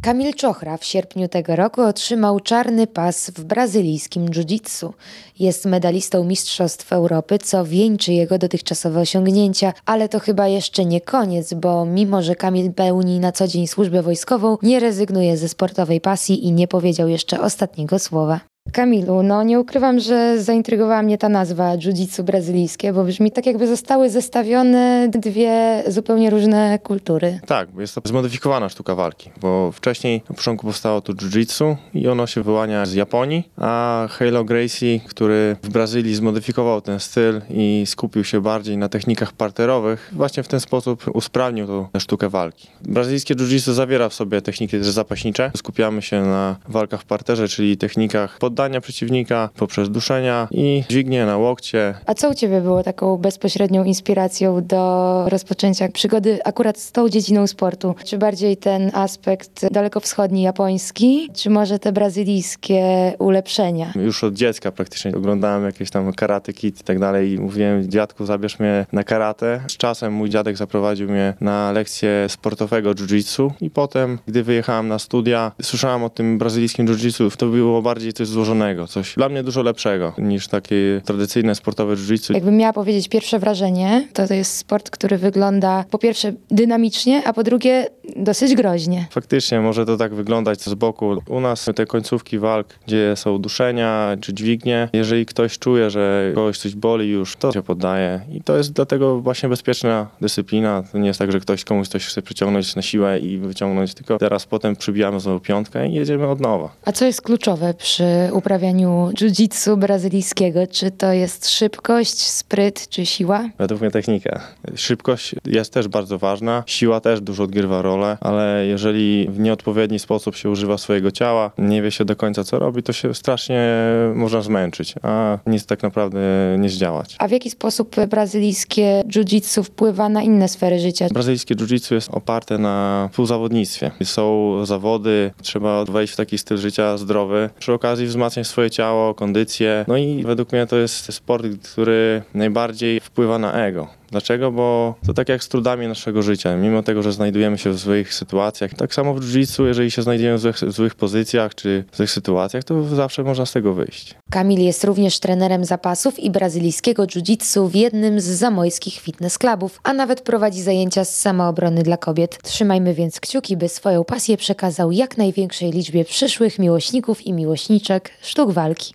Kamil Czochra w sierpniu tego roku otrzymał czarny pas w brazylijskim jiu-jitsu. Jest medalistą Mistrzostw Europy, co wieńczy jego dotychczasowe osiągnięcia, ale to chyba jeszcze nie koniec, bo mimo że Kamil pełni na co dzień służbę wojskową, nie rezygnuje ze sportowej pasji i nie powiedział jeszcze ostatniego słowa. Kamilu, nie ukrywam, że zaintrygowała mnie ta nazwa jiu-jitsu brazylijskie, bo brzmi tak, jakby zostały zestawione dwie zupełnie różne kultury. Tak, jest to zmodyfikowana sztuka walki, bo wcześniej na początku powstało to jiu-jitsu i ono się wyłania z Japonii, a Halo Gracie, który w Brazylii zmodyfikował ten styl i skupił się bardziej na technikach parterowych, właśnie w ten sposób usprawnił tą sztukę walki. Brazylijskie jiu-jitsu zawiera w sobie techniki też zapaśnicze. Skupiamy się na walkach w parterze, czyli technikach poddania przeciwnika poprzez duszenia i dźwignię na łokcie. A co u Ciebie było taką bezpośrednią inspiracją do rozpoczęcia przygody akurat z tą dziedziną sportu? Czy bardziej ten aspekt dalekowschodni, japoński, czy może te brazylijskie ulepszenia? Już od dziecka praktycznie oglądałem jakieś tam Karate Kid i tak dalej i mówiłem: dziadku, zabierz mnie na karate. Z czasem mój dziadek zaprowadził mnie na lekcję sportowego jiu-jitsu i potem, gdy wyjechałem na studia, słyszałem o tym brazylijskim jiu-jitsu. To było bardziej coś złożonego, coś dla mnie dużo lepszego niż takie tradycyjne sportowe jiu-jitsu. Jakbym miała powiedzieć pierwsze wrażenie, to jest sport, który wygląda po pierwsze dynamicznie, a po drugie dosyć groźnie. Faktycznie może to tak wyglądać z boku. U nas te końcówki walk, gdzie są duszenia czy dźwignie, jeżeli ktoś czuje, że kogoś coś boli już, to się poddaje. I to jest dlatego właśnie bezpieczna dyscyplina. To nie jest tak, że ktoś komuś coś chce przyciągnąć na siłę i wyciągnąć, tylko teraz potem przybijamy znowu piątkę i jedziemy od nowa. A co jest kluczowe przy uprawianiu jiu-jitsu brazylijskiego? Czy to jest szybkość, spryt czy siła? Według mnie technika. Szybkość jest też bardzo ważna, siła też dużo odgrywa rolę, ale jeżeli w nieodpowiedni sposób się używa swojego ciała, nie wie się do końca co robi, to się strasznie można zmęczyć, a nic tak naprawdę nie zdziałać. A w jaki sposób brazylijskie jiu-jitsu wpływa na inne sfery życia? Brazylijskie jiu-jitsu jest oparte na współzawodnictwie. Są zawody, trzeba wejść w taki styl życia zdrowy, przy okazji wzmacniać swoje ciało, kondycję. No i według mnie to jest sport, który najbardziej wpływa na ego. Dlaczego? Bo to tak jak z trudami naszego życia. Mimo tego, że znajdujemy się w złych sytuacjach, tak samo w jiu-jitsu, jeżeli się znajdujemy w złych pozycjach czy w złych sytuacjach, to zawsze można z tego wyjść. Kamil jest również trenerem zapasów i brazylijskiego jiu-jitsu w jednym z zamojskich fitness clubów, a nawet prowadzi zajęcia z samoobrony dla kobiet. Trzymajmy więc kciuki, by swoją pasję przekazał jak największej liczbie przyszłych miłośników i miłośniczek sztuk walki.